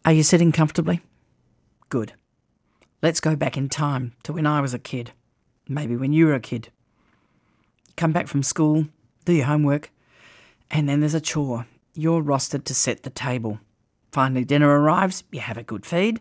Are you sitting comfortably? Good. Let's go back in time to when I was a kid. Maybe when you were a kid. You come back from school, do your homework, and then there's a chore. You're rostered to set the table. Finally, dinner arrives, you have a good feed,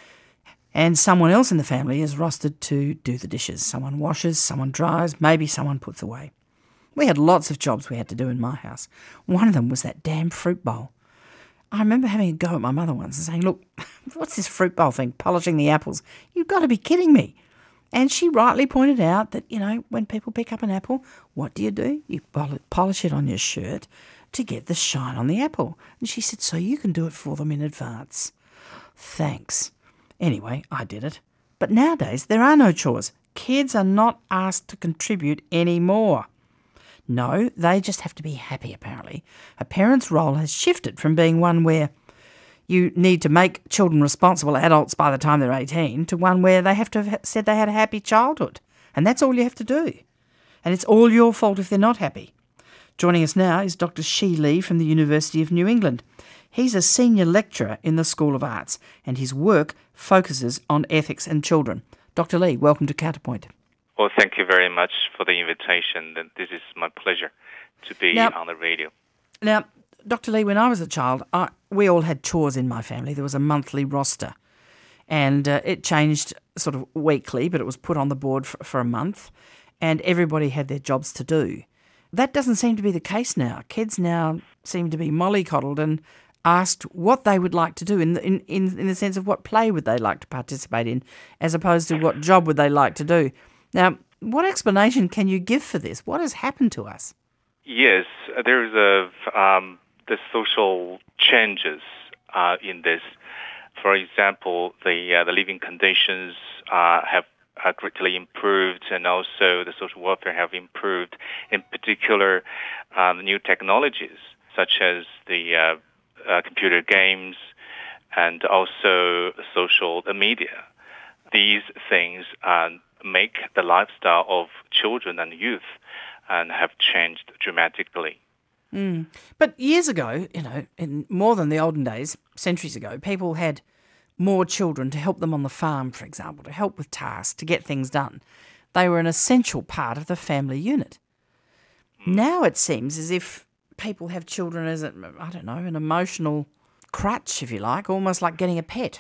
and someone else in the family is rostered to do the dishes. Someone washes, someone dries, maybe someone puts away. We had lots of jobs we had to do in my house. One of them was that damn fruit bowl. I remember having a go at my mother once and saying, "Look, what's this fruit bowl thing, polishing the apples? You've got to be kidding me." And she rightly pointed out that, when people pick up an apple, what do? You polish it on your shirt to get the shine on the apple. And she said, "So you can do it for them in advance." Thanks. Anyway, I did it. But nowadays, there are no chores. Kids are not asked to contribute anymore. No, they just have to be happy, apparently. A parent's role has shifted from being one where you need to make children responsible adults by the time they're 18 to one where they have to have said they had a happy childhood. And that's all you have to do. And it's all your fault if they're not happy. Joining us now is Dr. Xi Li from the University of New England. He's a senior lecturer in the School of Arts, and his work focuses on ethics and children. Dr. Li, welcome to Counterpoint. Well, thank you very much for the invitation. This is my pleasure to be on the radio. Now, Dr. Li, when I was a child, we all had chores in my family. There was a monthly roster, and it changed sort of weekly, but it was put on the board for a month, and everybody had their jobs to do. That doesn't seem to be the case now. Kids now seem to be mollycoddled and asked what they would like to do in the sense of what play would they like to participate in, as opposed to what job would they like to do. Now, what explanation can you give for this? What has happened to us? Yes, there's the social changes in this. For example, the living conditions have greatly improved, and also the social welfare have improved. In particular, the new technologies such as the computer games and also social media. These things make the lifestyle of children and youth and have changed dramatically. But years ago, in more than the olden days, centuries ago, people had more children to help them on the farm, for example, to help with tasks, to get things done. They were an essential part of the family unit. Now it seems as if people have children as, an emotional crutch, if you like, almost like getting a pet.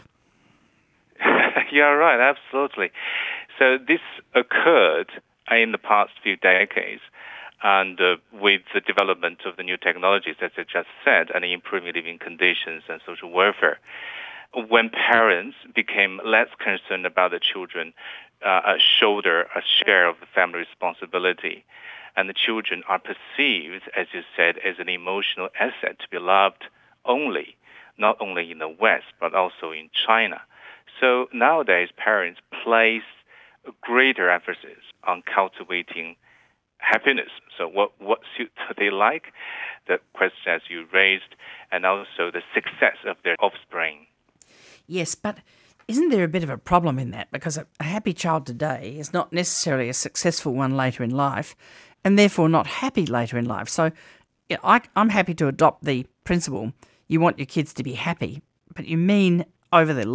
You're right, absolutely. So this occurred in the past few decades, and with the development of the new technologies, as I just said, and the improving living conditions and social welfare, when parents became less concerned about the children, shoulder a share of the family responsibility, and the children are perceived, as you said, as an emotional asset to be loved only, not only in the West, but also in China. So nowadays, parents place a greater emphasis on cultivating happiness. So what suit they like, the question as you raised, and also the success of their offspring. Yes, but isn't there a bit of a problem in that? Because a happy child today is not necessarily a successful one later in life, and therefore not happy later in life. So I'm happy to adopt the principle, you want your kids to be happy, but you mean over their